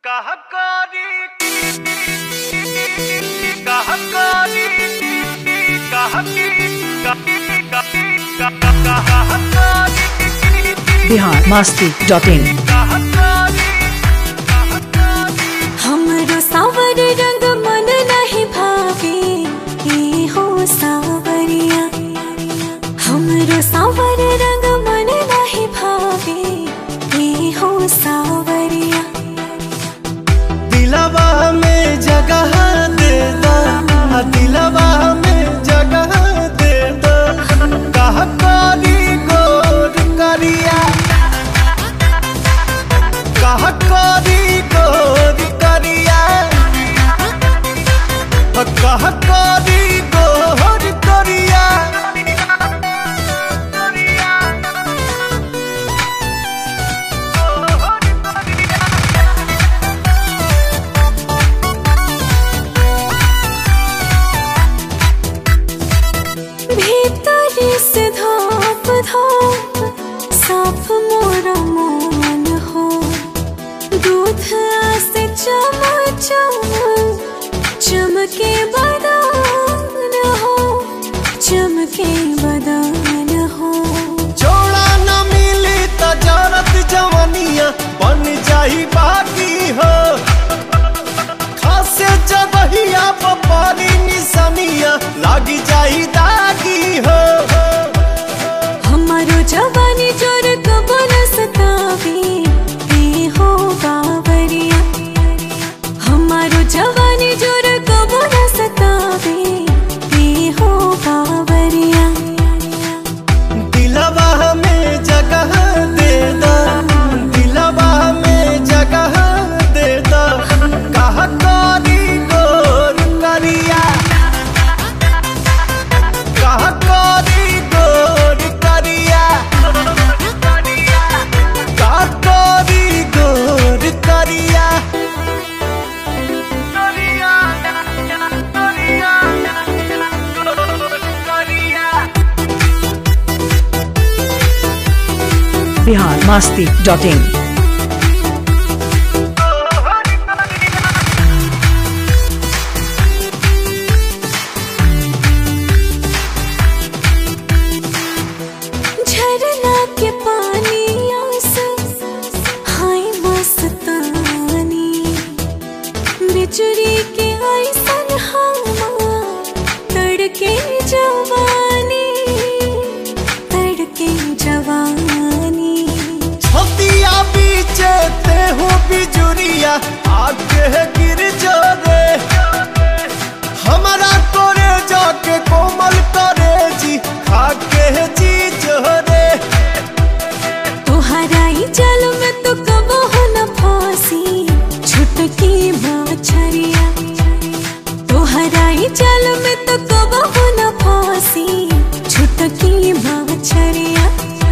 biharmasti.in हमरो सावर रंग मन नहीं भावे ए हो सावरिया। हमरो सावर रंग मन नहीं भावे ए हो सावरिया। दिलवा में जगह दे दो, दिलवा में जगह दे दो, कह करी गोर करिया, कह करी गोर करिया, कह करी गोर करिया। भीतरी से धोप धोप साफ मोरा मन हो। दूध से चम चम चमके बदान हो, चमके बदान हो। जोड़ा न मिली त जरत जवनिया बन जाई बाकी हो। खासे जगहिया पपारी निसनिया लागी जाई दागी हो। हमारो जवानी जोर कबन सतावे ए हो बावरिया। हमारो जवानी जोर कबन सतावे ए हो बावरिया। दिलवा में जगह दे दो, दिलवा में जगह दे दो, कह करी गोर करिया, कह करी गोर करिया, कह करी गोर करिया। biharmasti.in झरना के पानी आस हाय मस्तानी। बिचुरी के ऐसन हवा तड़के जवानी, तड़के जवानी। छतिया बीचे ते हो बिजुरिया आगे गिर जो रे। हमारा तोरे जाके कोमल करे जी खाके जी जो रे। तुहरा ही जल में तो कबो न फांसी छुटकी बाछरिया। तुहरा ही जल में तो कबो न फांसी छुटकी बाछरिया।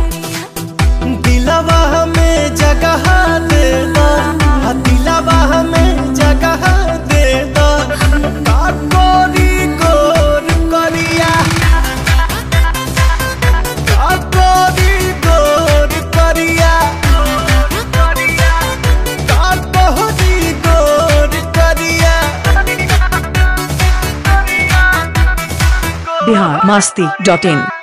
दिलवा में जगह दे दो, दिलवा में जगह दे दो, का कोरी गोर करिया, का कोरी गोर करिया, का कोरी गोर करिया। biharmasti.in